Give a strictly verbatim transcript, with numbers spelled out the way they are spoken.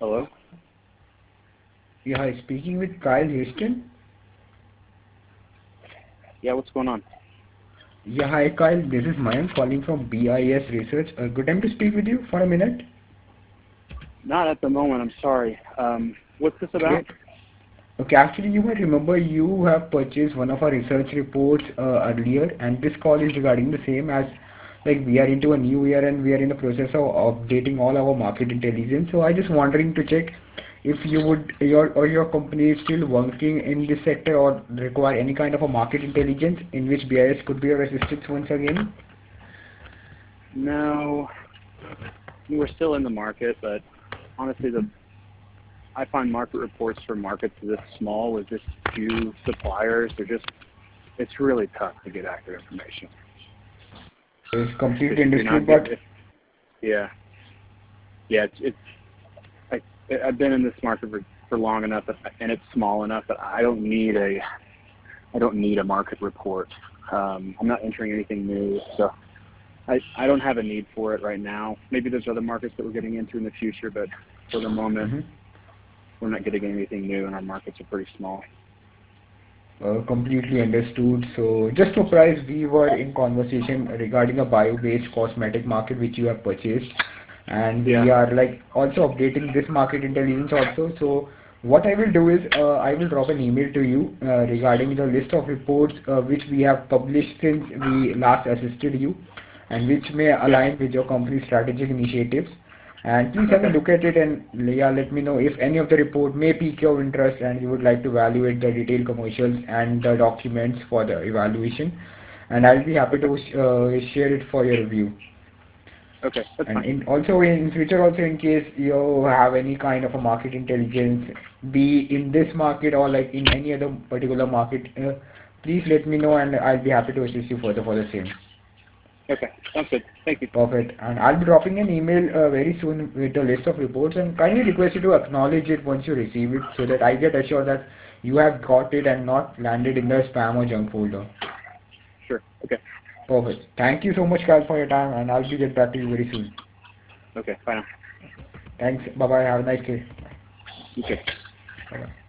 Hello? Yeah, hi, speaking with Kyle Houston. Yeah, what's going on? Yeah, hi Kyle, this is Mayank calling from B I S Research. A good time to speak with you for a minute. Not at the moment, I'm sorry. Um, what's this about? Okay. Okay, actually, you might remember you have purchased one of our research reports uh, earlier, and this call is regarding the same as like we are into a new year and we are in the process of updating all our market intelligence. So I just wondering to check if you would your or your company is still working in this sector or require any kind of a market intelligence in which B I S could be your assistance once again. No, we're still in the market, but honestly, the I find market reports for markets this small with just few suppliers, they're just, it's really tough to get accurate information. It's If, completely if you're understood, not get, but if, yeah, yeah, it's, it's I, I've been in this market for, for long enough, that, and it's small enough that I don't need a, I don't need a market report. Um, I'm not entering anything new, so I, I don't have a need for it right now. Maybe there's other markets that we're getting into in the future, but for the moment, mhm, we're not getting anything new, and our markets are pretty small. uh, completely understood. So just surprised we were in conversation regarding a bio-based cosmetic market which you have purchased, and Yeah. we are like also updating this market intelligence also. So what I will do is uh, I will drop an email to you uh, regarding the list of reports uh, which we have published since we last assisted you, and which may Okay. align with your company's strategic initiatives. And please have a Okay. look at it and yeah, let me know if any of the report may pique your interest and you would like to evaluate the detailed commercials and the documents for the evaluation. And I'll be happy Okay. to uh, share it for your review. Okay. That's And fine. in also in future also in case you have any kind of a market intelligence, be in this market or like in any other particular market, uh, please let me know and I'll be happy to assist you further for the same. Okay. Sounds good. Thank you. Perfect. And I'll be dropping an email uh, very soon with a list of reports and kindly request you to acknowledge it once you receive it so that I get assured that you have got it and not landed in the spam or junk folder. Sure. Okay. Perfect. Thank you so much, Kyle, for your time and I'll be get back to you very soon. Okay. Bye now. Thanks. Bye bye. Have a nice day. You too. Bye bye.